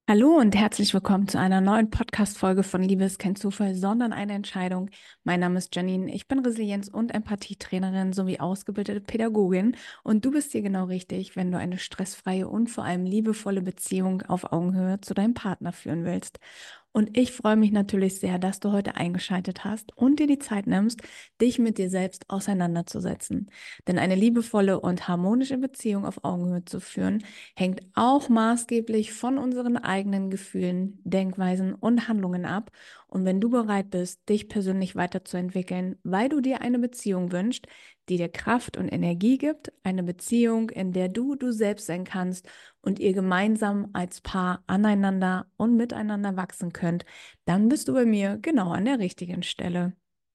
Hallo und herzlich willkommen zu einer neuen Podcast-Folge von Liebe ist kein Zufall, sondern eine Entscheidung. Mein Name ist Janine, ich bin Resilienz- und Empathietrainerin sowie ausgebildete Pädagogin und du bist hier genau richtig, wenn du eine stressfreie und vor allem liebevolle Beziehung auf Augenhöhe zu deinem Partner führen willst. Und ich freue mich natürlich sehr, dass du heute eingeschaltet hast und dir die Zeit nimmst, dich mit dir selbst auseinanderzusetzen. Denn eine liebevolle und harmonische Beziehung auf Augenhöhe zu führen, hängt auch maßgeblich von unseren eigenen Gefühlen, Denkweisen und Handlungen ab. Und wenn du bereit bist, dich persönlich weiterzuentwickeln, weil du dir eine Beziehung wünschst, die dir Kraft und Energie gibt, eine Beziehung, in der du selbst sein kannst und ihr gemeinsam als Paar aneinander und miteinander wachsen könnt, dann bist du bei mir genau an der richtigen Stelle.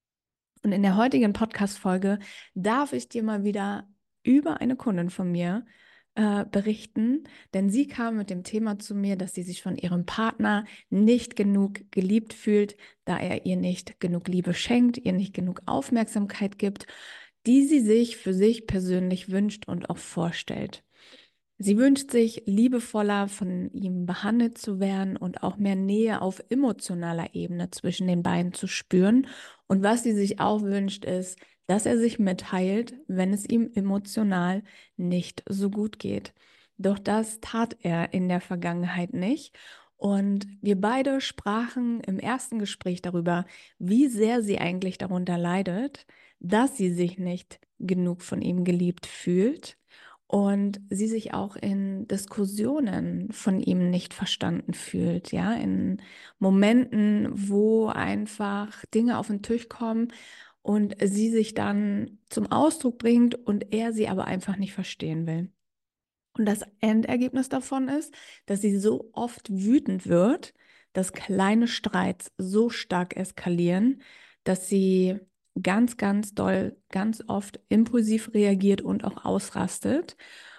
Und in der heutigen Podcast-Folge darf ich dir mal wieder über eine Kundin von mir berichten, denn sie kam mit dem Thema zu mir, dass sie sich von ihrem Partner nicht genug geliebt fühlt, da er ihr nicht genug Liebe schenkt, ihr nicht genug Aufmerksamkeit gibt, die sie sich für sich persönlich wünscht und auch vorstellt. Sie wünscht sich, liebevoller von ihm behandelt zu werden und auch mehr Nähe auf emotionaler Ebene zwischen den beiden zu spüren. Und was sie sich auch wünscht, ist, dass er sich mitteilt, wenn es ihm emotional nicht so gut geht. Doch das tat er in der Vergangenheit nicht. Und wir beide sprachen im ersten Gespräch darüber, wie sehr sie eigentlich darunter leidet, dass sie sich nicht genug von ihm geliebt fühlt und sie sich auch in Diskussionen von ihm nicht verstanden fühlt, ja, in Momenten, wo einfach Dinge auf den Tisch kommen und sie sich dann zum Ausdruck bringt und er sie aber einfach nicht verstehen will. Und das Endergebnis davon ist, dass sie so oft wütend wird, dass kleine Streits so stark eskalieren, dass sie ganz doll, ganz oft impulsiv reagiert und auch ausrastet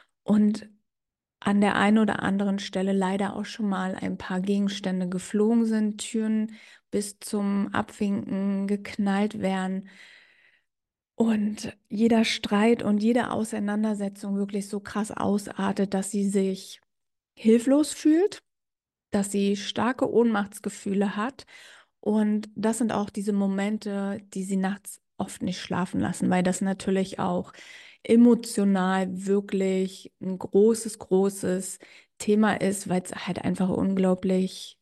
und an der einen oder anderen Stelle leider auch schon mal ein paar Gegenstände geflogen sind, Türen bis zum Abwinken geknallt werden und jeder Streit und jede Auseinandersetzung wirklich so krass ausartet, dass sie sich hilflos fühlt, dass sie starke Ohnmachtsgefühle hat. Und das sind auch diese Momente, die sie nachts oft nicht schlafen lassen, weil das natürlich auch emotional wirklich ein großes Thema ist, weil es halt einfach unglaublich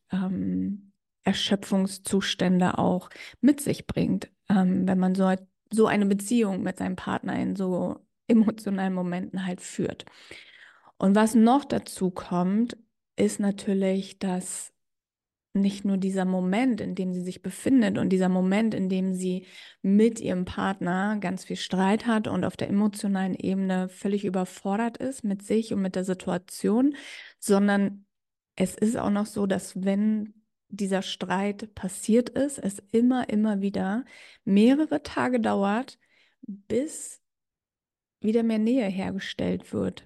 Erschöpfungszustände auch mit sich bringt, wenn man so eine Beziehung mit seinem Partner in so emotionalen Momenten halt führt. Und was noch dazu kommt, ist natürlich, dass nicht nur dieser Moment, in dem sie sich befindet und dieser Moment, in dem sie mit ihrem Partner ganz viel Streit hat und auf der emotionalen Ebene völlig überfordert ist mit sich und mit der Situation, sondern es ist auch noch so, dass wenn dieser Streit passiert ist, es immer wieder mehrere Tage dauert, bis wieder mehr Nähe hergestellt wird.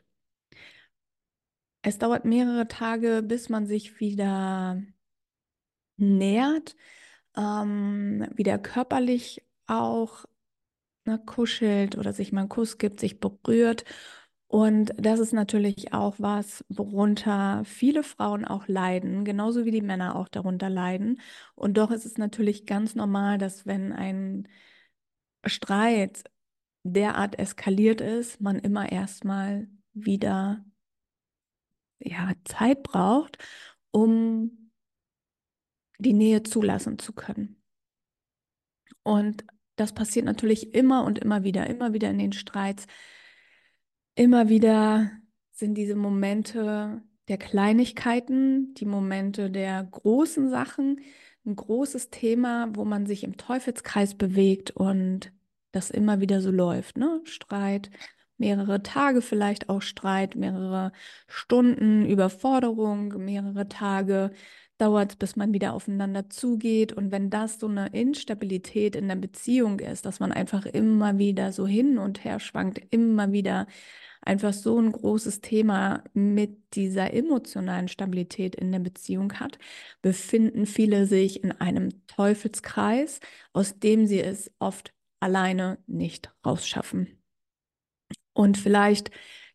Es dauert mehrere Tage, bis man sich wieder nähert, wieder körperlich auch kuschelt oder sich mal einen Kuss gibt, sich berührt. Und das ist natürlich auch was, worunter viele Frauen auch leiden, genauso wie die Männer auch darunter leiden. Und doch ist es natürlich ganz normal, dass wenn ein Streit derart eskaliert ist, man immer erstmal wieder Zeit braucht, um die Nähe zulassen zu können. Und das passiert natürlich immer und immer wieder in den Streits. Immer wieder sind diese Momente der Kleinigkeiten, die Momente der großen Sachen, ein großes Thema, wo man sich im Teufelskreis bewegt und das immer wieder so läuft, ne? Streit, mehrere Tage vielleicht auch Streit, mehrere Stunden Überforderung, mehrere Tage dauert es, bis man wieder aufeinander zugeht. Und wenn das so eine Instabilität in der Beziehung ist, dass man einfach immer wieder so hin und her schwankt, immer wieder einfach so ein großes Thema mit dieser emotionalen Stabilität in der Beziehung hat, befinden viele sich in einem Teufelskreis, aus dem sie es oft alleine nicht rausschaffen. Und vielleicht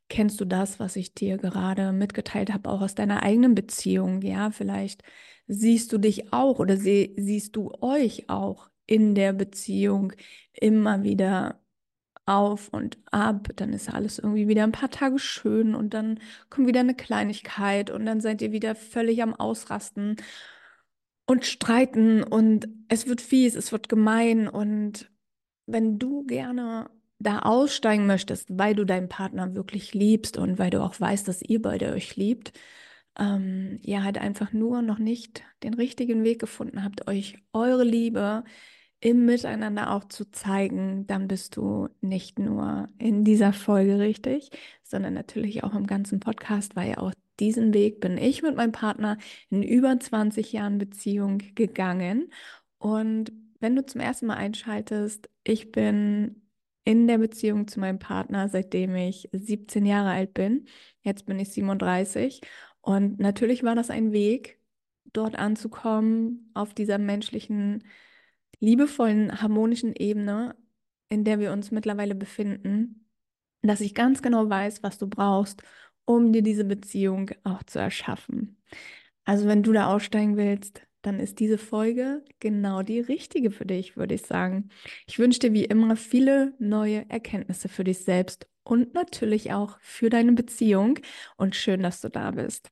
kennst du das, was ich dir gerade mitgeteilt habe, auch aus deiner eigenen Beziehung? Ja, vielleicht siehst du dich auch oder siehst du euch auch in der Beziehung immer wieder auf und ab, dann ist alles irgendwie wieder ein paar Tage schön und dann kommt wieder eine Kleinigkeit und dann seid ihr wieder völlig am Ausrasten und streiten und es wird fies, es wird gemein. Und wenn du gerne da aussteigen möchtest, weil du deinen Partner wirklich liebst und weil du auch weißt, dass ihr beide euch liebt, ihr halt einfach nur noch nicht den richtigen Weg gefunden habt, euch eure Liebe im Miteinander auch zu zeigen, dann bist du nicht nur in dieser Folge richtig, sondern natürlich auch im ganzen Podcast, weil ja auch diesen Weg bin ich mit meinem Partner in über 20 Jahren Beziehung gegangen. Und wenn du zum ersten Mal einschaltest, ich bin in der Beziehung zu meinem Partner, seitdem ich 17 Jahre alt bin. Jetzt bin ich 37. Und natürlich war das ein Weg, dort anzukommen, auf dieser menschlichen, liebevollen, harmonischen Ebene, in der wir uns mittlerweile befinden, dass ich ganz genau weiß, was du brauchst, um dir diese Beziehung auch zu erschaffen. Also wenn du da aussteigen willst, dann ist diese Folge genau die richtige für dich, würde ich sagen. Ich wünsche dir wie immer viele neue Erkenntnisse für dich selbst und natürlich auch für deine Beziehung. Und schön, dass du da bist.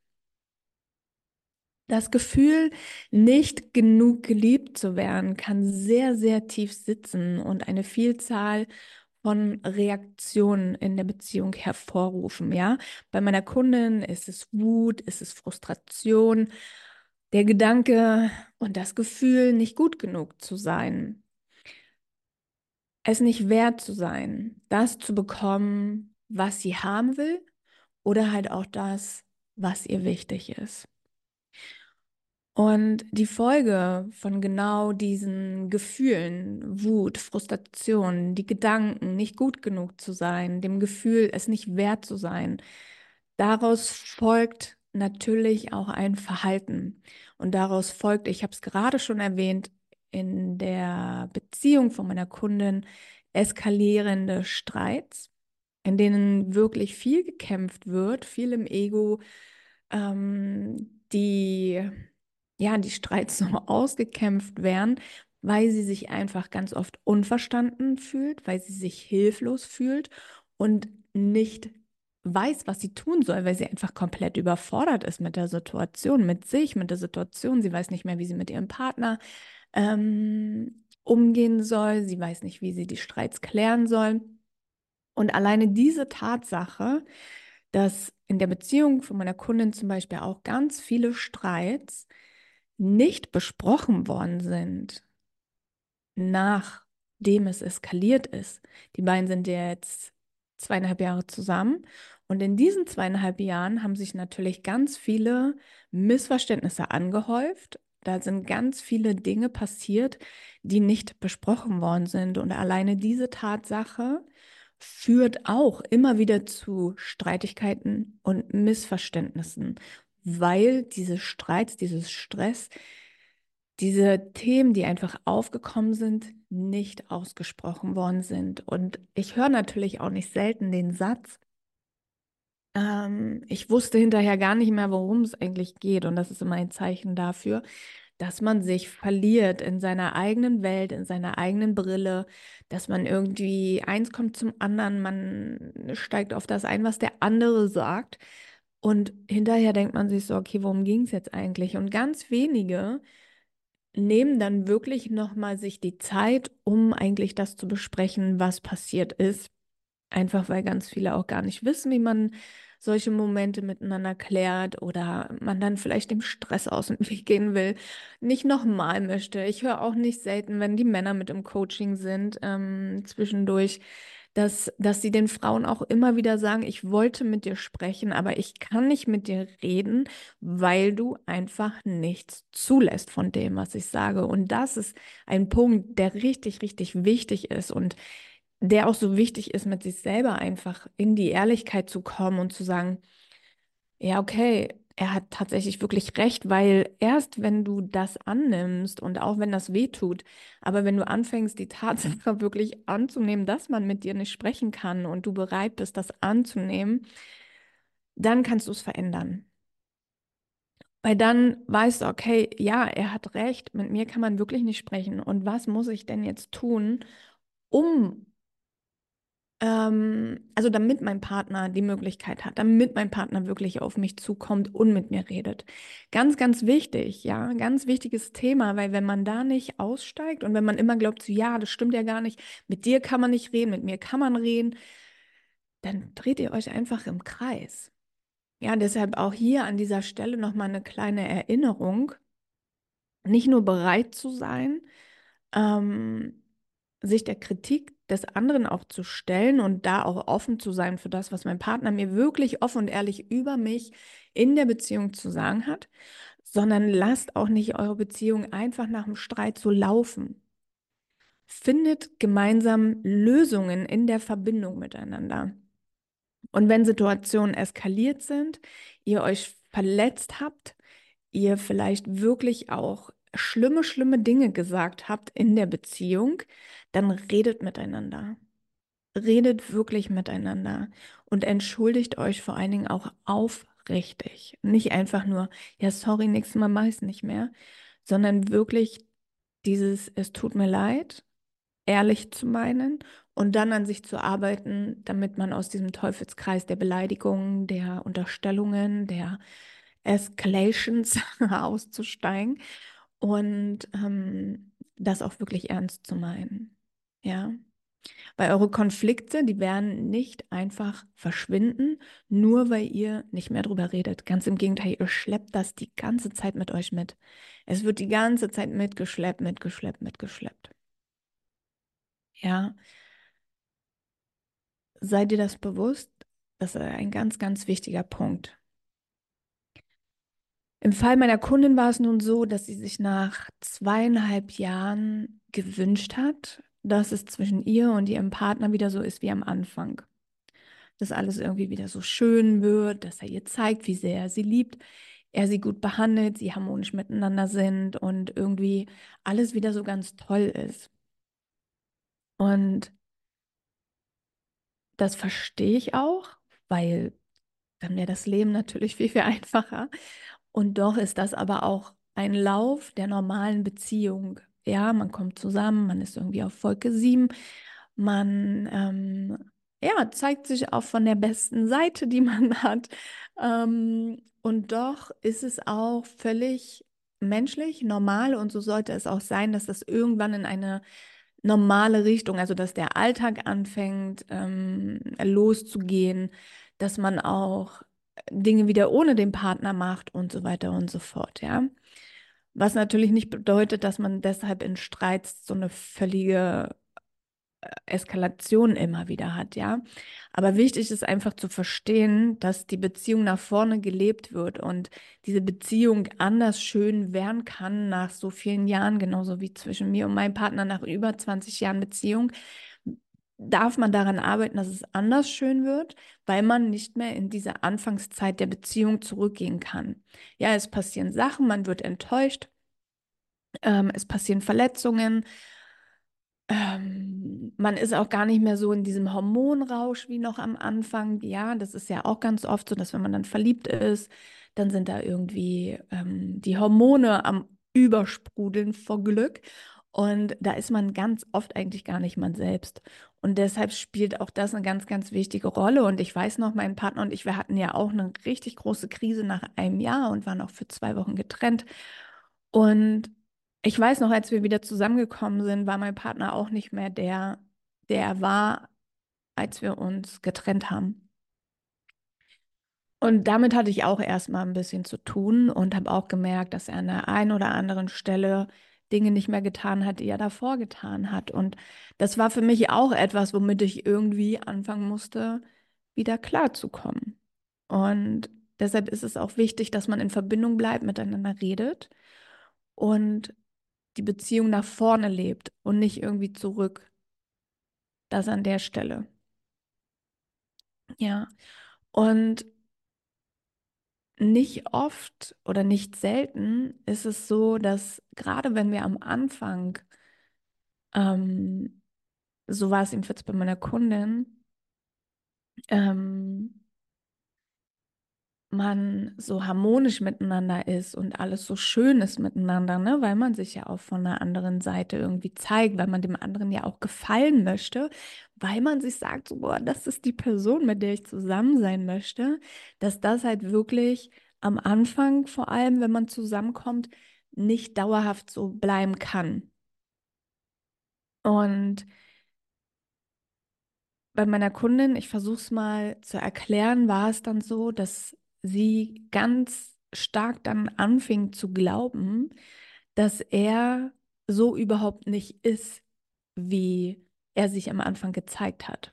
Das Gefühl, nicht genug geliebt zu werden, kann sehr, sehr tief sitzen und eine Vielzahl von Reaktionen in der Beziehung hervorrufen. Ja, bei meiner Kundin ist es Wut, ist es Frustration, der Gedanke und das Gefühl, nicht gut genug zu sein, es nicht wert zu sein, das zu bekommen, was sie haben will oder halt auch das, was ihr wichtig ist. Und die Folge von genau diesen Gefühlen, Wut, Frustration, die Gedanken, nicht gut genug zu sein, dem Gefühl, es nicht wert zu sein, daraus folgt natürlich auch ein Verhalten. Und daraus folgt, ich habe es gerade schon erwähnt, in der Beziehung von meiner Kundin eskalierende Streits, in denen wirklich viel gekämpft wird, viel im Ego, die ja, die Streits so ausgekämpft werden, weil sie sich einfach ganz oft unverstanden fühlt, weil sie sich hilflos fühlt und nicht weiß, was sie tun soll, weil sie einfach komplett überfordert ist mit der Situation, mit sich, mit der Situation. Sie weiß nicht mehr, wie sie mit ihrem Partner umgehen soll. Sie weiß nicht, wie sie die Streits klären soll. Und alleine diese Tatsache, dass in der Beziehung von meiner Kundin zum Beispiel auch ganz viele Streits nicht besprochen worden sind, nachdem es eskaliert ist. Die beiden sind ja jetzt 2,5 Jahre zusammen und in diesen 2,5 Jahren haben sich natürlich ganz viele Missverständnisse angehäuft. Da sind ganz viele Dinge passiert, die nicht besprochen worden sind. Und alleine diese Tatsache führt auch immer wieder zu Streitigkeiten und Missverständnissen, weil diese Streits, dieses Stress, diese Themen, die einfach aufgekommen sind, nicht ausgesprochen worden sind. Und ich höre natürlich auch nicht selten den Satz, ich wusste hinterher gar nicht mehr, worum es eigentlich geht. Und das ist immer ein Zeichen dafür, dass man sich verliert in seiner eigenen Welt, in seiner eigenen Brille, dass man irgendwie eins kommt zum anderen, man steigt auf das ein, was der andere sagt. Und hinterher denkt man sich so, okay, worum ging es jetzt eigentlich? Und ganz wenige nehmen dann wirklich nochmal sich die Zeit, um eigentlich das zu besprechen, was passiert ist. Einfach weil ganz viele auch gar nicht wissen, wie man solche Momente miteinander klärt oder man dann vielleicht dem Stress aus dem Weg gehen will, nicht nochmal möchte. Ich höre auch nicht selten, wenn die Männer mit im Coaching sind, zwischendurch, dass sie den Frauen auch immer wieder sagen, ich wollte mit dir sprechen, aber ich kann nicht mit dir reden, weil du einfach nichts zulässt von dem, was ich sage. Und das ist ein Punkt, der richtig, richtig wichtig ist und der auch so wichtig ist, mit sich selber einfach in die Ehrlichkeit zu kommen und zu sagen, ja, okay, er hat tatsächlich wirklich recht, weil erst wenn du das annimmst und auch wenn das weh tut, aber wenn du anfängst, die Tatsache wirklich anzunehmen, dass man mit dir nicht sprechen kann und du bereit bist, das anzunehmen, dann kannst du es verändern. Weil dann weißt du, okay, ja, er hat recht, mit mir kann man wirklich nicht sprechen. Und was muss ich denn jetzt tun, um also damit mein Partner die Möglichkeit hat, damit mein Partner wirklich auf mich zukommt und mit mir redet. Ganz, ganz wichtig, ja, ganz wichtiges Thema, weil wenn man da nicht aussteigt und wenn man immer glaubt, so, ja, das stimmt ja gar nicht, mit dir kann man nicht reden, mit mir kann man reden, dann dreht ihr euch einfach im Kreis. Ja, deshalb auch hier an dieser Stelle nochmal eine kleine Erinnerung, nicht nur bereit zu sein, ähm, sich der Kritik des anderen auch zu stellen und da auch offen zu sein für das, was mein Partner mir wirklich offen und ehrlich über mich in der Beziehung zu sagen hat, sondern lasst auch nicht eure Beziehung einfach nach dem Streit so laufen. Findet gemeinsam Lösungen in der Verbindung miteinander. Und wenn Situationen eskaliert sind, ihr euch verletzt habt, ihr vielleicht wirklich auch schlimme, schlimme Dinge gesagt habt in der Beziehung, dann redet miteinander. Redet wirklich miteinander und entschuldigt euch vor allen Dingen auch aufrichtig. Nicht einfach nur, ja, sorry, nächstes Mal mache ich es nicht mehr, sondern wirklich dieses, es tut mir leid, ehrlich zu meinen und dann an sich zu arbeiten, damit man aus diesem Teufelskreis der Beleidigungen, der Unterstellungen, der Escalations auszusteigen und das auch wirklich ernst zu meinen. Ja, weil eure Konflikte, die werden nicht einfach verschwinden, nur weil ihr nicht mehr drüber redet. Ganz im Gegenteil, ihr schleppt das die ganze Zeit mit euch mit. Es wird die ganze Zeit mitgeschleppt, mitgeschleppt, mitgeschleppt. Ja, seid ihr das bewusst? Das ist ein ganz, ganz wichtiger Punkt. Im Fall meiner Kundin war es nun so, dass sie sich nach 2,5 Jahren gewünscht hat, dass es zwischen ihr und ihrem Partner wieder so ist wie am Anfang. Dass alles irgendwie wieder so schön wird, dass er ihr zeigt, wie sehr er sie liebt, er sie gut behandelt, sie harmonisch miteinander sind und irgendwie alles wieder so ganz toll ist. Und das verstehe ich auch, weil dann wäre das Leben natürlich viel, viel einfacher. Und doch ist das aber auch ein Lauf der normalen Beziehung. Ja, man kommt zusammen, man ist irgendwie auf Wolke 7, man ja, zeigt sich auch von der besten Seite, die man hat. Und doch ist es auch völlig menschlich, normal und so sollte es auch sein, dass das irgendwann in eine normale Richtung, also dass der Alltag anfängt loszugehen, dass man auch Dinge wieder ohne den Partner macht und so weiter und so fort, ja. Was natürlich nicht bedeutet, dass man deshalb in Streits so eine völlige Eskalation immer wieder hat, ja. Aber wichtig ist einfach zu verstehen, dass die Beziehung nach vorne gelebt wird und diese Beziehung anders schön werden kann nach so vielen Jahren, genauso wie zwischen mir und meinem Partner nach über 20 Jahren Beziehung. Darf man daran arbeiten, dass es anders schön wird, weil man nicht mehr in diese Anfangszeit der Beziehung zurückgehen kann. Ja, es passieren Sachen, man wird enttäuscht, es passieren Verletzungen, man ist auch gar nicht mehr so in diesem Hormonrausch wie noch am Anfang. Ja, das ist ja auch ganz oft so, dass wenn man dann verliebt ist, dann sind da irgendwie die Hormone am Übersprudeln vor Glück. Und da ist man ganz oft eigentlich gar nicht man selbst. Und deshalb spielt auch das eine ganz, ganz wichtige Rolle. Und ich weiß noch, mein Partner und ich, wir hatten ja auch eine richtig große Krise nach einem Jahr und waren auch für 2 Wochen getrennt. Und ich weiß noch, als wir wieder zusammengekommen sind, war mein Partner auch nicht mehr der er war, als wir uns getrennt haben. Und damit hatte ich auch erstmal ein bisschen zu tun und habe auch gemerkt, dass er an der einen oder anderen Stelle Dinge nicht mehr getan hat, die er davor getan hat. Und das war für mich auch etwas, womit ich irgendwie anfangen musste, wieder klarzukommen. Und deshalb ist es auch wichtig, dass man in Verbindung bleibt, miteinander redet und die Beziehung nach vorne lebt und nicht irgendwie zurück. Das an der Stelle. Ja. Und nicht oft oder nicht selten ist es so, dass gerade wenn wir am Anfang, ähm, so war es jedenfalls bei meiner Kundin, ähm, man so harmonisch miteinander ist und alles so schön ist miteinander, ne? Weil man sich ja auch von der anderen Seite irgendwie zeigt, weil man dem anderen ja auch gefallen möchte, weil man sich sagt, so, boah, das ist die Person, mit der ich zusammen sein möchte, dass das halt wirklich am Anfang, vor allem wenn man zusammenkommt, nicht dauerhaft so bleiben kann. Und bei meiner Kundin, ich versuche es mal zu erklären, war es dann so, dass sie ganz stark dann anfing zu glauben, dass er so überhaupt nicht ist, wie er sich am Anfang gezeigt hat.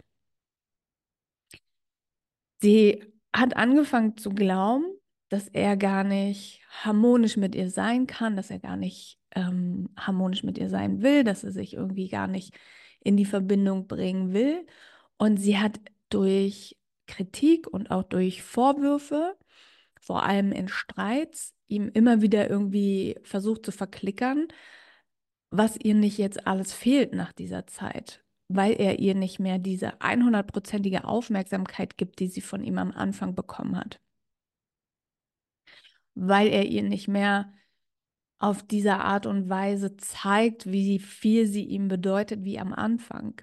Sie hat angefangen zu glauben, dass er gar nicht harmonisch mit ihr sein kann, dass er gar nicht harmonisch mit ihr sein will, dass er sich irgendwie gar nicht in die Verbindung bringen will. Und sie hat durch Kritik und auch durch Vorwürfe, vor allem in Streits, ihm immer wieder irgendwie versucht zu verklickern, was ihr nicht jetzt alles fehlt nach dieser Zeit, weil er ihr nicht mehr diese 100%ige Aufmerksamkeit gibt, die sie von ihm am Anfang bekommen hat, weil er ihr nicht mehr auf diese Art und Weise zeigt, wie viel sie ihm bedeutet wie am Anfang.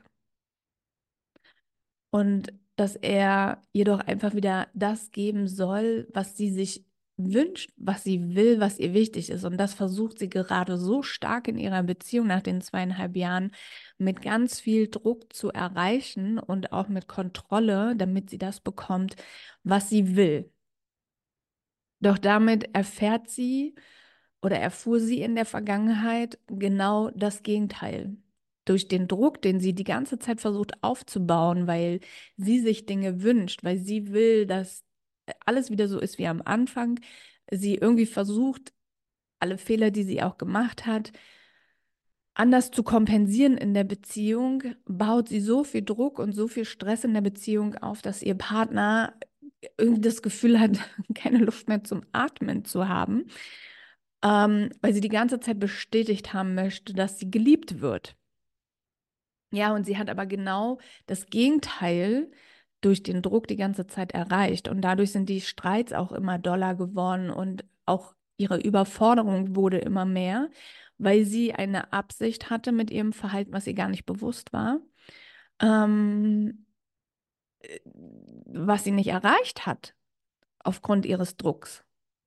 Und dass er ihr doch einfach wieder das geben soll, was sie sich wünscht, was sie will, was ihr wichtig ist. Und das versucht sie gerade so stark in ihrer Beziehung nach den 2,5 Jahren mit ganz viel Druck zu erreichen und auch mit Kontrolle, damit sie das bekommt, was sie will. Doch damit erfährt sie oder erfuhr sie in der Vergangenheit genau das Gegenteil. Durch den Druck, den sie die ganze Zeit versucht aufzubauen, weil sie sich Dinge wünscht, weil sie will, dass alles wieder so ist wie am Anfang. Sie irgendwie versucht, alle Fehler, die sie auch gemacht hat, anders zu kompensieren in der Beziehung, baut sie so viel Druck und so viel Stress in der Beziehung auf, dass ihr Partner irgendwie das Gefühl hat, keine Luft mehr zum Atmen zu haben, weil sie die ganze Zeit bestätigt haben möchte, dass sie geliebt wird. Ja, und sie hat aber genau das Gegenteil durch den Druck die ganze Zeit erreicht. Und dadurch sind die Streits auch immer doller geworden und auch ihre Überforderung wurde immer mehr, weil sie eine Absicht hatte mit ihrem Verhalten, was ihr gar nicht bewusst war, ähm, was sie nicht erreicht hat aufgrund ihres Drucks.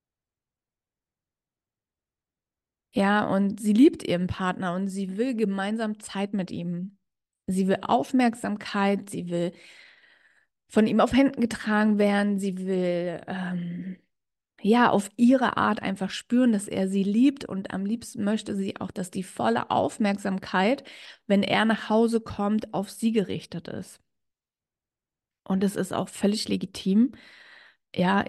Ja, und sie liebt ihren Partner und sie will gemeinsam Zeit mit ihm. Sie will Aufmerksamkeit, sie will von ihm auf Händen getragen werden, sie will ja auf ihre Art einfach spüren, dass er sie liebt und am liebsten möchte sie auch, dass die volle Aufmerksamkeit, wenn er nach Hause kommt, auf sie gerichtet ist. Und das ist auch völlig legitim. Ja,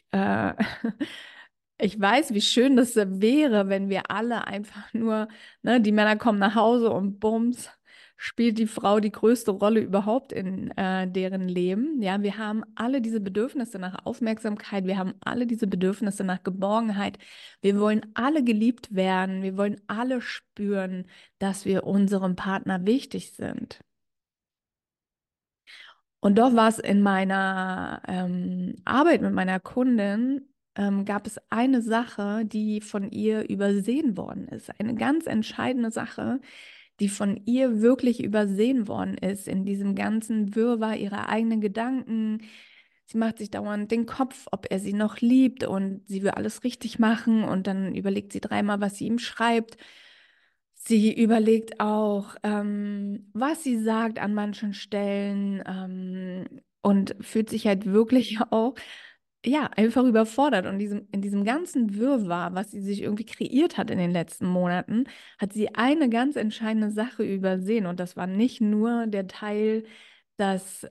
ich weiß, wie schön das wäre, wenn wir alle einfach nur, ne, die Männer kommen nach Hause und bums, spielt die Frau die größte Rolle überhaupt in deren Leben. Ja, wir haben alle diese Bedürfnisse nach Aufmerksamkeit, wir haben alle diese Bedürfnisse nach Geborgenheit. Wir wollen alle geliebt werden, wir wollen alle spüren, dass wir unserem Partner wichtig sind. Und doch war es in meiner Arbeit mit meiner Kundin, gab es eine Sache, die von ihr übersehen worden ist. Eine ganz entscheidende Sache, die von ihr wirklich übersehen worden ist in diesem ganzen Wirrwarr ihrer eigenen Gedanken. Sie macht sich dauernd den Kopf, ob er sie noch liebt und sie will alles richtig machen und dann überlegt sie dreimal, was sie ihm schreibt. Sie überlegt auch, was sie sagt an manchen Stellen, und fühlt sich halt wirklich auch, ja, einfach überfordert. Und in diesem ganzen Wirrwarr, was sie sich irgendwie kreiert hat in den letzten Monaten, hat sie eine ganz entscheidende Sache übersehen. Und das war nicht nur der Teil, dass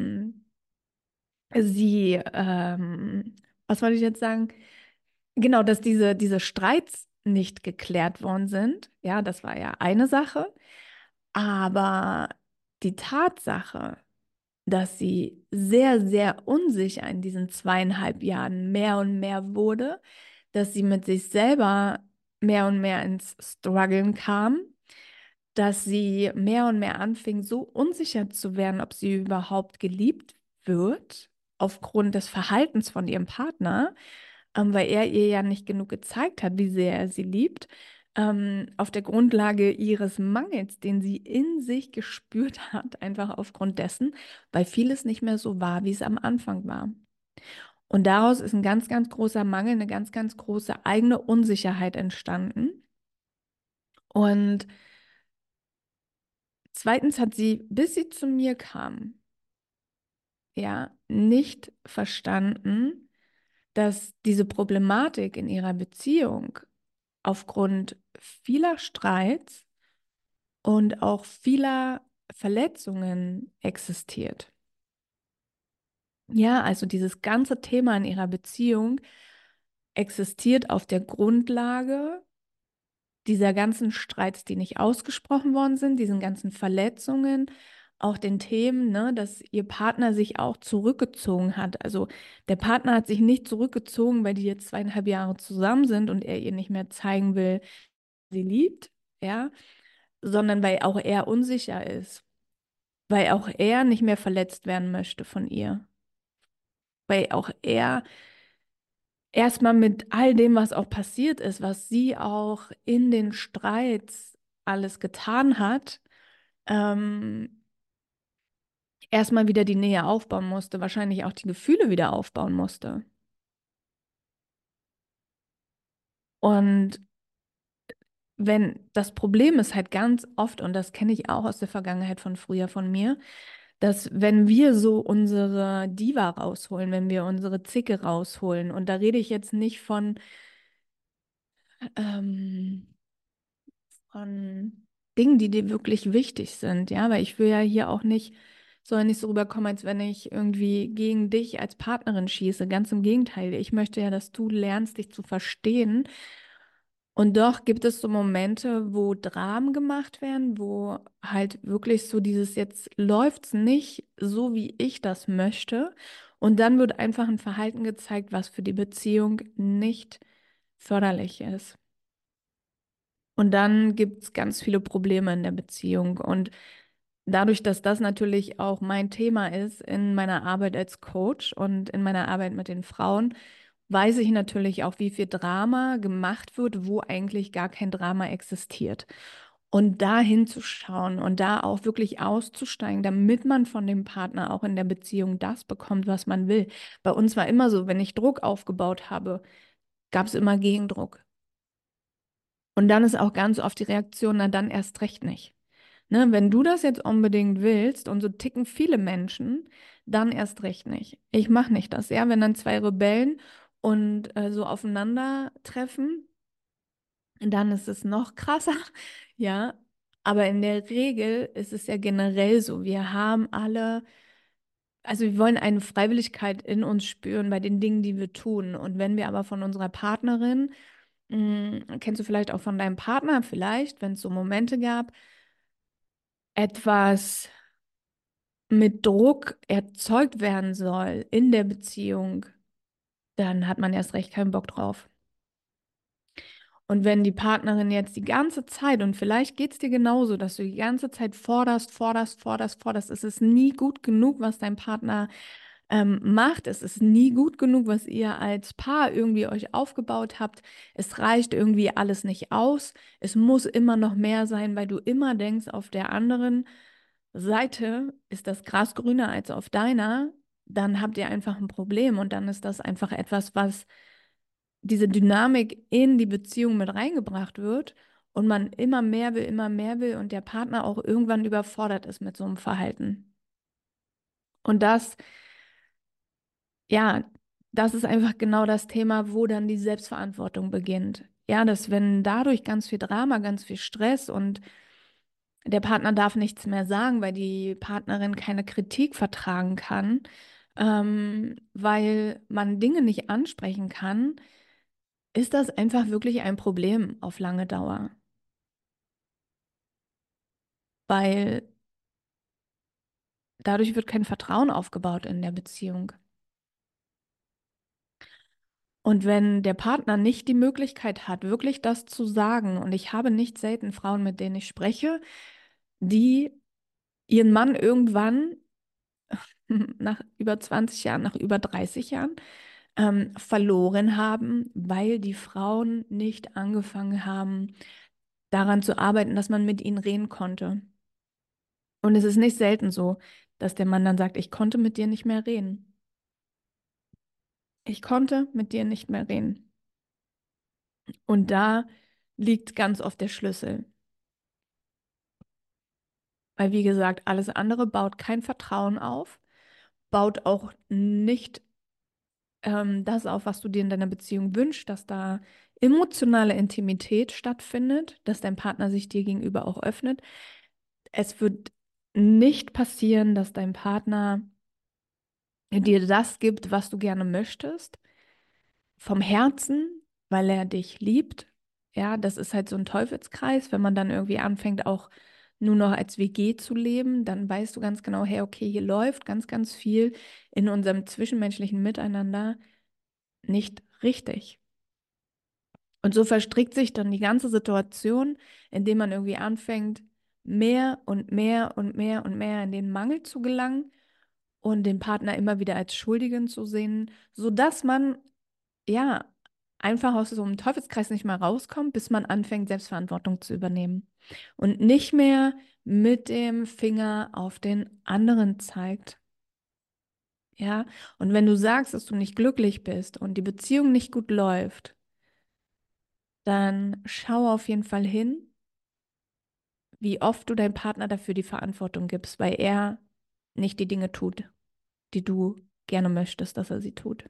sie, was wollte ich jetzt sagen? Genau, dass diese Streits nicht geklärt worden sind. Ja, das war ja eine Sache. Aber die Tatsache, dass sie sehr, sehr unsicher in diesen 2,5 Jahren mehr und mehr wurde, dass sie mit sich selber mehr und mehr ins Struggeln kam, dass sie mehr und mehr anfing, so unsicher zu werden, ob sie überhaupt geliebt wird, aufgrund des Verhaltens von ihrem Partner, weil er ihr ja nicht genug gezeigt hat, wie sehr er sie liebt, auf der Grundlage ihres Mangels, den sie in sich gespürt hat, einfach aufgrund dessen, weil vieles nicht mehr so war, wie es am Anfang war. Und daraus ist ein ganz, ganz großer Mangel, eine ganz, ganz große eigene Unsicherheit entstanden. Und zweitens hat sie, bis sie zu mir kam, ja, nicht verstanden, dass diese Problematik in ihrer Beziehung aufgrund vieler Streits und auch vieler Verletzungen existiert. Ja, also dieses ganze Thema in ihrer Beziehung existiert auf der Grundlage dieser ganzen Streits, die nicht ausgesprochen worden sind, diesen ganzen Verletzungen, auch den Themen, ne, dass ihr Partner sich auch zurückgezogen hat. Also der Partner hat sich nicht zurückgezogen, weil die jetzt 2,5 Jahre zusammen sind und er ihr nicht mehr zeigen will, sie liebt, ja, sondern weil auch er unsicher ist, weil auch er nicht mehr verletzt werden möchte von ihr, weil auch er erstmal mit all dem, was auch passiert ist, was sie auch in den Streits alles getan hat, ähm, erstmal wieder die Nähe aufbauen musste, wahrscheinlich auch die Gefühle wieder aufbauen musste. Und wenn das Problem ist halt ganz oft, und das kenne ich auch aus der Vergangenheit von früher von mir, dass wenn wir so unsere Diva rausholen, wenn wir unsere Zicke rausholen, und da rede ich jetzt nicht ähm, von Dingen, die dir wirklich wichtig sind, ja, weil ich will ja hier auch nicht, soll nicht so rüberkommen, als wenn ich irgendwie gegen dich als Partnerin schieße. Ganz im Gegenteil, ich möchte ja, dass du lernst, dich zu verstehen. Und doch gibt es so Momente, wo Dramen gemacht werden, wo halt wirklich so dieses jetzt läuft's nicht so, wie ich das möchte. Und dann wird einfach ein Verhalten gezeigt, was für die Beziehung nicht förderlich ist. Und dann gibt es ganz viele Probleme in der Beziehung. Und dadurch, dass das natürlich auch mein Thema ist in meiner Arbeit als Coach und in meiner Arbeit mit den Frauen, weiß ich natürlich auch, wie viel Drama gemacht wird, wo eigentlich gar kein Drama existiert. Und da hinzuschauen und da auch wirklich auszusteigen, damit man von dem Partner auch in der Beziehung das bekommt, was man will. Bei uns war immer so, wenn ich Druck aufgebaut habe, gab es immer Gegendruck. Und dann ist auch ganz oft die Reaktion, na dann erst recht nicht. Ne, wenn du das jetzt unbedingt willst und so ticken viele Menschen, dann erst recht nicht. Ich mache nicht das, ja, wenn dann zwei Rebellen und so aufeinandertreffen, dann ist es noch krasser, ja. Aber in der Regel ist es ja generell so, wir haben alle, also wir wollen eine Freiwilligkeit in uns spüren bei den Dingen, die wir tun. Und wenn wir aber von unserer Partnerin, kennst du vielleicht auch von deinem Partner, vielleicht, wenn es so Momente gab, etwas mit Druck erzeugt werden soll in der Beziehung, dann hat man erst recht keinen Bock drauf. Und wenn die Partnerin jetzt die ganze Zeit, und vielleicht geht es dir genauso, dass du die ganze Zeit forderst, es ist nie gut genug, was dein Partner macht. Es ist nie gut genug, was ihr als Paar irgendwie euch aufgebaut habt. Es reicht irgendwie alles nicht aus. Es muss immer noch mehr sein, weil du immer denkst, auf der anderen Seite ist das Gras grüner als auf deiner. Dann habt ihr einfach ein Problem und dann ist das einfach etwas, was diese Dynamik in die Beziehung mit reingebracht wird und man immer mehr will und der Partner auch irgendwann überfordert ist mit so einem Verhalten. Und ja, das ist einfach genau das Thema, wo dann die Selbstverantwortung beginnt. Ja, dass wenn dadurch ganz viel Drama, ganz viel Stress und der Partner darf nichts mehr sagen, weil die Partnerin keine Kritik vertragen kann, weil man Dinge nicht ansprechen kann, ist das einfach wirklich ein Problem auf lange Dauer. Weil dadurch wird kein Vertrauen aufgebaut in der Beziehung. Und wenn der Partner nicht die Möglichkeit hat, wirklich das zu sagen, und ich habe nicht selten Frauen, mit denen ich spreche, die ihren Mann irgendwann nach über 20 Jahren, nach über 30 Jahren verloren haben, weil die Frauen nicht angefangen haben, daran zu arbeiten, dass man mit ihnen reden konnte. Und es ist nicht selten so, dass der Mann dann sagt, ich konnte mit dir nicht mehr reden. Ich konnte mit dir nicht mehr reden. Und da liegt ganz oft der Schlüssel. Weil, wie gesagt, alles andere baut kein Vertrauen auf, baut auch nicht das auf, was du dir in deiner Beziehung wünschst, dass da emotionale Intimität stattfindet, dass dein Partner sich dir gegenüber auch öffnet. Es wird nicht passieren, dass dein Partner dir das gibt, was du gerne möchtest, vom Herzen, weil er dich liebt. Ja, das ist halt so ein Teufelskreis, wenn man dann irgendwie anfängt, auch nur noch als WG zu leben, dann weißt du ganz genau, hey, okay, hier läuft ganz, ganz viel in unserem zwischenmenschlichen Miteinander nicht richtig. Und so verstrickt sich dann die ganze Situation, indem man irgendwie anfängt, mehr und mehr und mehr und mehr in den Mangel zu gelangen und den Partner immer wieder als Schuldigen zu sehen, sodass man ja einfach aus so einem Teufelskreis nicht mehr rauskommt, bis man anfängt, Selbstverantwortung zu übernehmen und nicht mehr mit dem Finger auf den anderen zeigt. Ja, und wenn du sagst, dass du nicht glücklich bist und die Beziehung nicht gut läuft, dann schau auf jeden Fall hin, wie oft du deinem Partner dafür die Verantwortung gibst, weil er nicht die Dinge tut, die du gerne möchtest, dass er sie tut.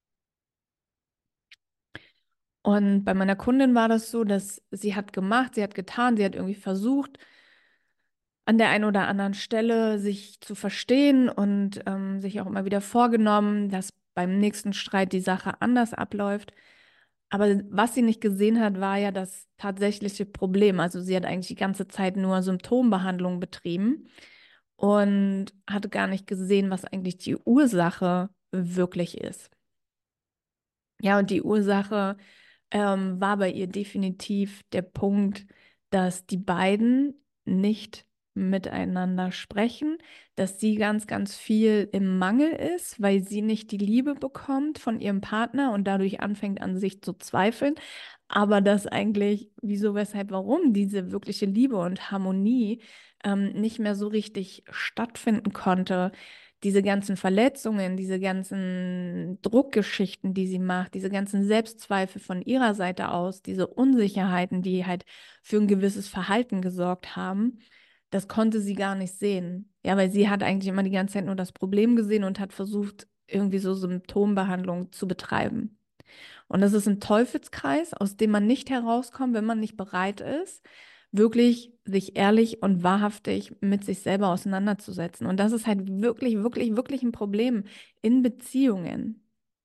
Und bei meiner Kundin war das so, dass sie hat gemacht, sie hat getan, sie hat irgendwie versucht, an der einen oder anderen Stelle sich zu verstehen und sich auch immer wieder vorgenommen, dass beim nächsten Streit die Sache anders abläuft. Aber was sie nicht gesehen hat, war ja das tatsächliche Problem. Also sie hat eigentlich die ganze Zeit nur Symptombehandlung betrieben und hatte gar nicht gesehen, was eigentlich die Ursache wirklich ist. Ja, und die Ursache war bei ihr definitiv der Punkt, dass die beiden nicht miteinander sprechen, dass sie ganz, ganz viel im Mangel ist, weil sie nicht die Liebe bekommt von ihrem Partner und dadurch anfängt an sich zu zweifeln, aber dass eigentlich, wieso, weshalb, warum diese wirkliche Liebe und Harmonie nicht mehr so richtig stattfinden konnte, diese ganzen Verletzungen, diese ganzen Druckgeschichten, die sie macht, diese ganzen Selbstzweifel von ihrer Seite aus, diese Unsicherheiten, die halt für ein gewisses Verhalten gesorgt haben, das konnte sie gar nicht sehen. Ja, weil sie hat eigentlich immer die ganze Zeit nur das Problem gesehen und hat versucht, irgendwie so Symptombehandlung zu betreiben. Und das ist ein Teufelskreis, aus dem man nicht herauskommt, wenn man nicht bereit ist, wirklich sich ehrlich und wahrhaftig mit sich selber auseinanderzusetzen. Und das ist halt wirklich, wirklich, wirklich ein Problem in Beziehungen.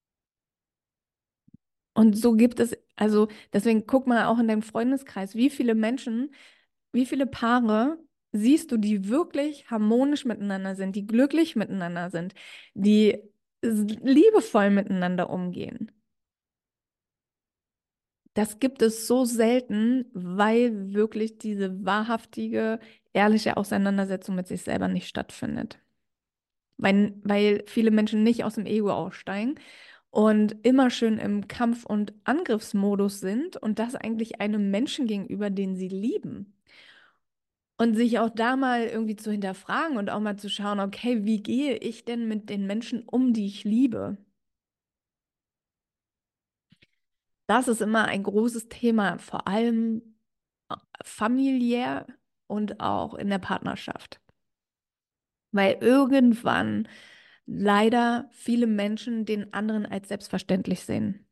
Und so gibt es, also deswegen guck mal auch in deinem Freundeskreis, wie viele Menschen, wie viele Paare siehst du, die wirklich harmonisch miteinander sind, die glücklich miteinander sind, die liebevoll miteinander umgehen. Das gibt es so selten, weil wirklich diese wahrhaftige, ehrliche Auseinandersetzung mit sich selber nicht stattfindet. Weil viele Menschen nicht aus dem Ego aussteigen und immer schön im Kampf- und Angriffsmodus sind und das eigentlich einem Menschen gegenüber, den sie lieben. Und sich auch da mal irgendwie zu hinterfragen und auch mal zu schauen, okay, wie gehe ich denn mit den Menschen um, die ich liebe? Das ist immer ein großes Thema, vor allem familiär und auch in der Partnerschaft. Weil irgendwann leider viele Menschen den anderen als selbstverständlich sehen.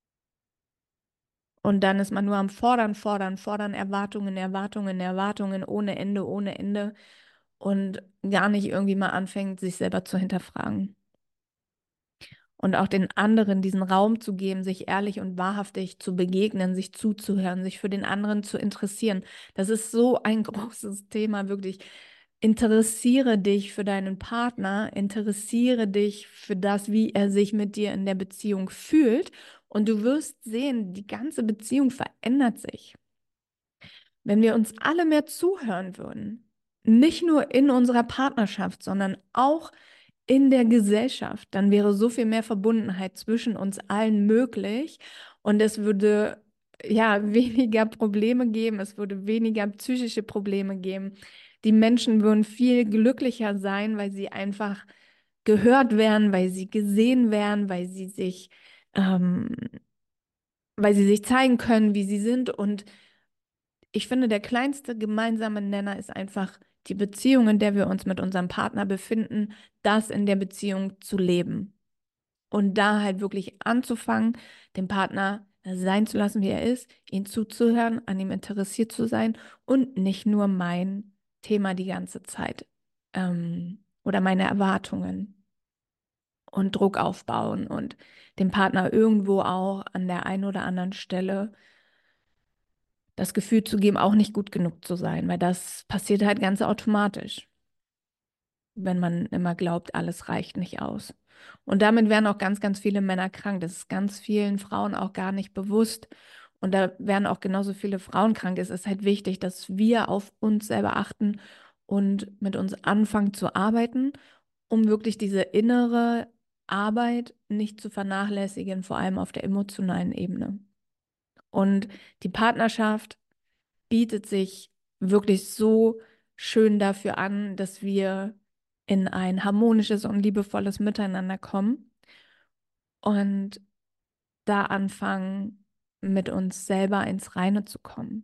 Und dann ist man nur am Fordern, Fordern, Fordern, Erwartungen, Erwartungen, Erwartungen ohne Ende und gar nicht irgendwie mal anfängt, sich selber zu hinterfragen. Und auch den anderen diesen Raum zu geben, sich ehrlich und wahrhaftig zu begegnen, sich zuzuhören, sich für den anderen zu interessieren. Das ist so ein großes Thema, wirklich. Interessiere dich für deinen Partner, interessiere dich für das, wie er sich mit dir in der Beziehung fühlt. Und du wirst sehen, die ganze Beziehung verändert sich. Wenn wir uns alle mehr zuhören würden, nicht nur in unserer Partnerschaft, sondern auch in der Gesellschaft, dann wäre so viel mehr Verbundenheit zwischen uns allen möglich und es würde ja weniger Probleme geben, es würde weniger psychische Probleme geben. Die Menschen würden viel glücklicher sein, weil sie einfach gehört werden, weil sie gesehen werden, ähm, weil sie sich zeigen können, wie sie sind. Und ich finde, der kleinste gemeinsame Nenner ist einfach die Beziehung, in der wir uns mit unserem Partner befinden, das in der Beziehung zu leben. Und da halt wirklich anzufangen, den Partner sein zu lassen, wie er ist, ihn zuzuhören, an ihm interessiert zu sein und nicht nur mein Thema die ganze Zeit oder meine Erwartungen und Druck aufbauen und dem Partner irgendwo auch an der einen oder anderen Stelle das Gefühl zu geben, auch nicht gut genug zu sein, weil das passiert halt ganz automatisch, wenn man immer glaubt, alles reicht nicht aus. Und damit werden auch ganz, ganz viele Männer krank. Das ist ganz vielen Frauen auch gar nicht bewusst. Und da werden auch genauso viele Frauen krank. Es ist halt wichtig, dass wir auf uns selber achten und mit uns anfangen zu arbeiten, um wirklich diese innere Arbeit nicht zu vernachlässigen, vor allem auf der emotionalen Ebene. Und die Partnerschaft bietet sich wirklich so schön dafür an, dass wir in ein harmonisches und liebevolles Miteinander kommen und da anfangen, mit uns selber ins Reine zu kommen.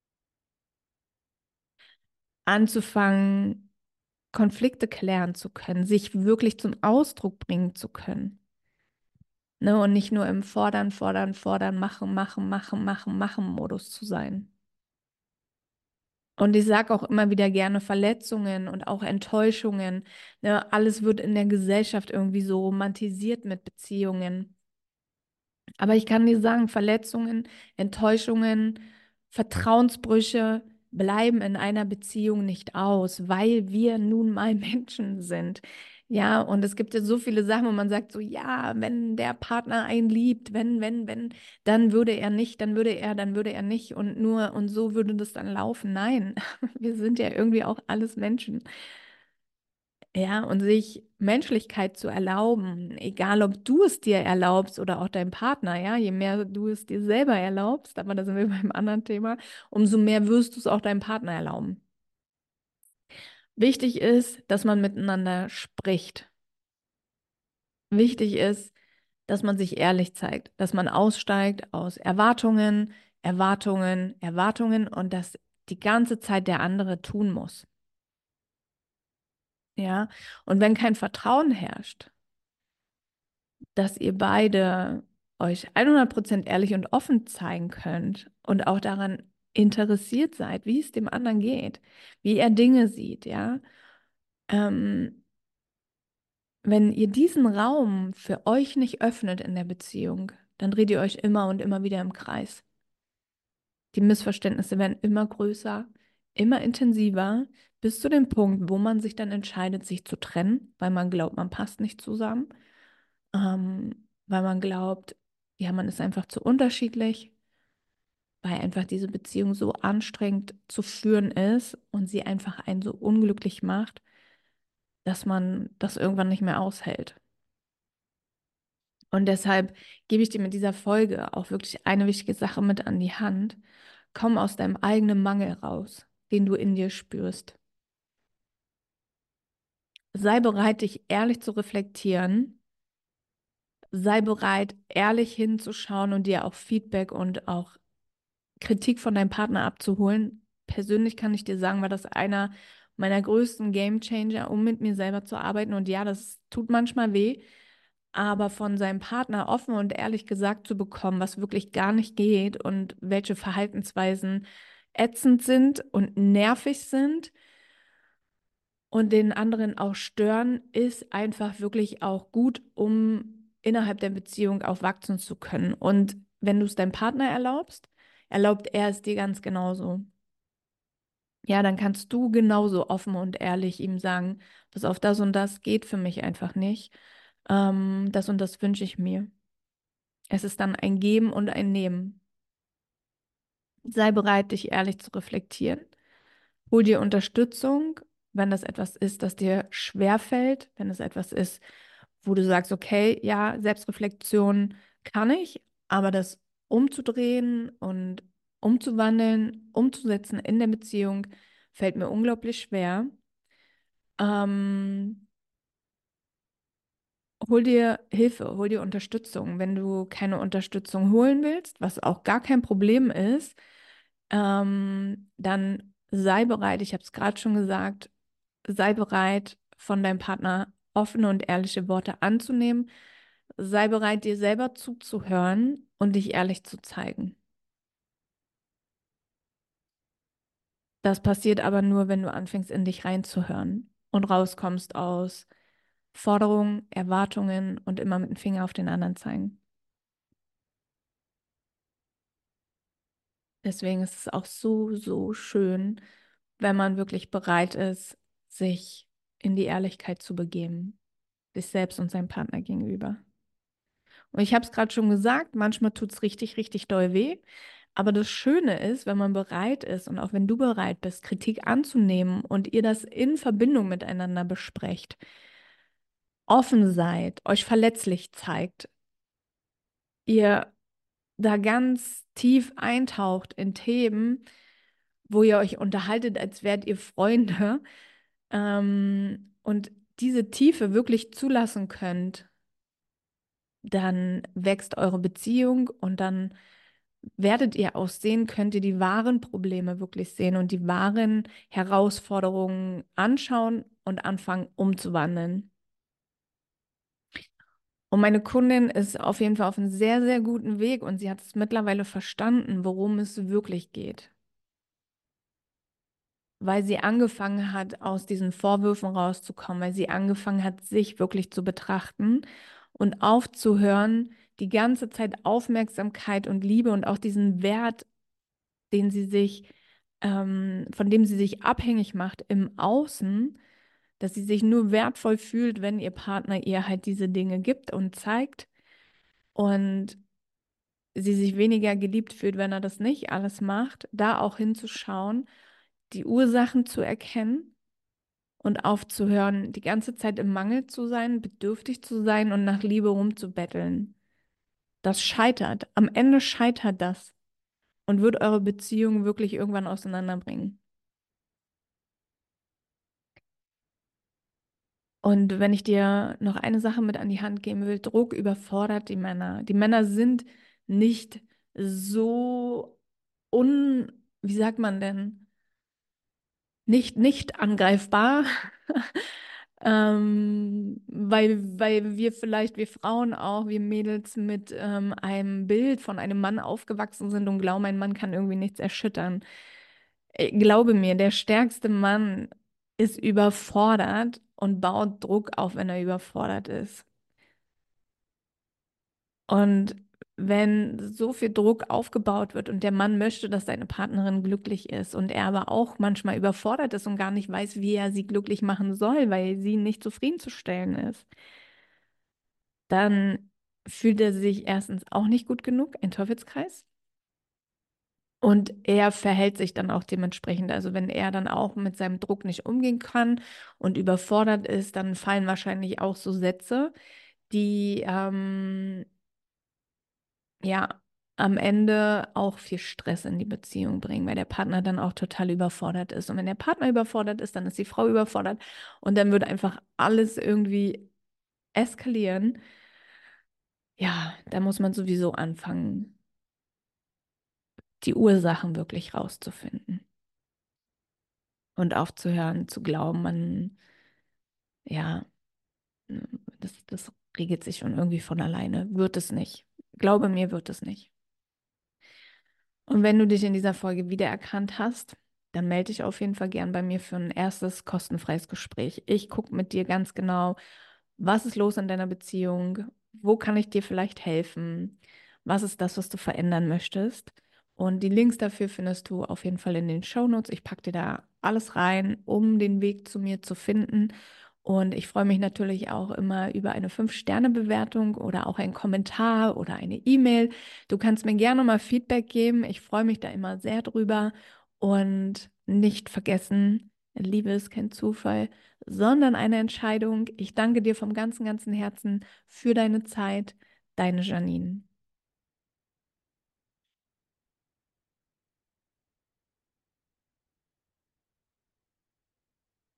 Anzufangen, Konflikte klären zu können, sich wirklich zum Ausdruck bringen zu können. Ne? Und nicht nur im Fordern, Fordern, Fordern, machen, machen, machen, machen, machen Modus zu sein. Und ich sage auch immer wieder gerne Verletzungen und auch Enttäuschungen. Ne? Alles wird in der Gesellschaft irgendwie so romantisiert mit Beziehungen. Aber ich kann dir sagen, Verletzungen, Enttäuschungen, Vertrauensbrüche bleiben in einer Beziehung nicht aus, weil wir nun mal Menschen sind. Ja, und es gibt ja so viele Sachen, wo man sagt so, ja, wenn der Partner einen liebt, wenn, dann würde er nicht, dann würde er nicht und nur und so würde das dann laufen. Nein, wir sind ja irgendwie auch alles Menschen. Ja, und sich Menschlichkeit zu erlauben, egal ob du es dir erlaubst oder auch dein Partner, ja, je mehr du es dir selber erlaubst, aber da sind wir beim anderen Thema, umso mehr wirst du es auch deinem Partner erlauben. Wichtig ist, dass man miteinander spricht. Wichtig ist, dass man sich ehrlich zeigt, dass man aussteigt aus Erwartungen, Erwartungen, Erwartungen und dass die ganze Zeit der andere tun muss. Ja, und wenn kein Vertrauen herrscht, dass ihr beide euch 100% ehrlich und offen zeigen könnt und auch daran interessiert seid, wie es dem anderen geht, wie er Dinge sieht, ja. Ähm, Wenn ihr diesen Raum für euch nicht öffnet in der Beziehung, dann dreht ihr euch immer und immer wieder im Kreis. Die Missverständnisse werden immer größer, immer intensiver, bis zu dem Punkt, wo man sich dann entscheidet, sich zu trennen, weil man glaubt, man passt nicht zusammen, weil man glaubt, ja, man ist einfach zu unterschiedlich, weil einfach diese Beziehung so anstrengend zu führen ist und sie einfach einen so unglücklich macht, dass man das irgendwann nicht mehr aushält. Und deshalb gebe ich dir mit dieser Folge auch wirklich eine wichtige Sache mit an die Hand. Komm aus deinem eigenen Mangel raus, den du in dir spürst. Sei bereit, dich ehrlich zu reflektieren. Sei bereit, ehrlich hinzuschauen und dir auch Feedback und auch Kritik von deinem Partner abzuholen. Persönlich kann ich dir sagen, war das einer meiner größten Gamechanger, um mit mir selber zu arbeiten. Und ja, das tut manchmal weh, aber von seinem Partner offen und ehrlich gesagt zu bekommen, was wirklich gar nicht geht und welche Verhaltensweisen ätzend sind und nervig sind und den anderen auch stören, ist einfach wirklich auch gut, um innerhalb der Beziehung auch wachsen zu können. Und wenn du es deinem Partner erlaubst, erlaubt er es dir ganz genauso. ja, dann kannst du genauso offen und ehrlich ihm sagen, pass auf, das und das geht für mich einfach nicht. Das und das wünsche ich mir. Es ist dann ein Geben und ein Nehmen. Sei bereit, dich ehrlich zu reflektieren. Hol dir Unterstützung, wenn das etwas ist, das dir schwerfällt, wenn es etwas ist, wo du sagst, okay, ja, Selbstreflexion kann ich, aber das umzudrehen und umzuwandeln, umzusetzen in der Beziehung, fällt mir unglaublich schwer. Ähm, Hol dir Hilfe, hol dir Unterstützung. Wenn du keine Unterstützung holen willst, was auch gar kein Problem ist, dann sei bereit, ich habe es gerade schon gesagt, sei bereit, von deinem Partner offene und ehrliche Worte anzunehmen. Sei bereit, dir selber zuzuhören und dich ehrlich zu zeigen. Das passiert aber nur, wenn du anfängst, in dich reinzuhören und rauskommst aus Forderungen, Erwartungen und immer mit dem Finger auf den anderen zeigen. Deswegen ist es auch so, so schön, wenn man wirklich bereit ist, sich in die Ehrlichkeit zu begeben, sich selbst und seinem Partner gegenüber. Und ich habe es gerade schon gesagt, manchmal tut es richtig, richtig doll weh. Aber das Schöne ist, wenn man bereit ist und auch wenn du bereit bist, Kritik anzunehmen und ihr das in Verbindung miteinander besprecht, offen seid, euch verletzlich zeigt, ihr da ganz tief eintaucht in Themen, wo ihr euch unterhaltet, als wärt ihr Freunde, und diese Tiefe wirklich zulassen könnt, dann wächst eure Beziehung und dann werdet ihr auch sehen, könnt ihr die wahren Probleme wirklich sehen und die wahren Herausforderungen anschauen und anfangen umzuwandeln. Und meine Kundin ist auf jeden Fall auf einem sehr, sehr guten Weg und sie hat es mittlerweile verstanden, worum es wirklich geht. Weil sie angefangen hat, aus diesen Vorwürfen rauszukommen, weil sie angefangen hat, sich wirklich zu betrachten und aufzuhören, die ganze Zeit Aufmerksamkeit und Liebe und auch diesen Wert, den sie sich, von dem sie sich abhängig macht im Außen, dass sie sich nur wertvoll fühlt, wenn ihr Partner ihr halt diese Dinge gibt und zeigt und sie sich weniger geliebt fühlt, wenn er das nicht alles macht, da auch hinzuschauen, die Ursachen zu erkennen und aufzuhören, die ganze Zeit im Mangel zu sein, bedürftig zu sein und nach Liebe rumzubetteln. Das scheitert. Am Ende scheitert das und wird eure Beziehung wirklich irgendwann auseinanderbringen. Und wenn ich dir noch eine Sache mit an die Hand geben will, Druck überfordert die Männer. Die Männer sind nicht so wie sagt man denn, nicht angreifbar, weil wir vielleicht, wir Frauen auch, wir Mädels mit einem Bild von einem Mann aufgewachsen sind und glauben, ein Mann kann irgendwie nichts erschüttern. Glaube mir, der stärkste Mann ist überfordert und baut Druck auf, wenn er überfordert ist. Und wenn so viel Druck aufgebaut wird und der Mann möchte, dass seine Partnerin glücklich ist und er aber auch manchmal überfordert ist und gar nicht weiß, wie er sie glücklich machen soll, weil sie nicht zufriedenzustellen ist, dann fühlt er sich erstens auch nicht gut genug, ein Teufelskreis. Und er verhält sich dann auch dementsprechend. Also wenn er dann auch mit seinem Druck nicht umgehen kann und überfordert ist, dann fallen wahrscheinlich auch so Sätze, die ja am Ende auch viel Stress in die Beziehung bringen, weil der Partner dann auch total überfordert ist. Und wenn der Partner überfordert ist, dann ist die Frau überfordert und dann wird einfach alles irgendwie eskalieren. Ja, da muss man sowieso anfangen, die Ursachen wirklich rauszufinden und aufzuhören zu glauben, ja, das regelt sich schon irgendwie von alleine. Wird es nicht. Glaube mir, wird es nicht. Und wenn du dich in dieser Folge wiedererkannt hast, dann melde dich auf jeden Fall gern bei mir für ein erstes kostenfreies Gespräch. Ich gucke mit dir ganz genau, was ist los in deiner Beziehung, wo kann ich dir vielleicht helfen, was ist das, was du verändern möchtest. Und die Links dafür findest du auf jeden Fall in den Shownotes. Ich packe dir da alles rein, um den Weg zu mir zu finden. Und ich freue mich natürlich auch immer über eine 5-Sterne-Bewertung oder auch einen Kommentar oder eine E-Mail. Du kannst mir gerne mal Feedback geben. Ich freue mich da immer sehr drüber. Und nicht vergessen, Liebe ist kein Zufall, sondern eine Entscheidung. Ich danke dir vom ganzen, ganzen Herzen für deine Zeit. Deine Janine.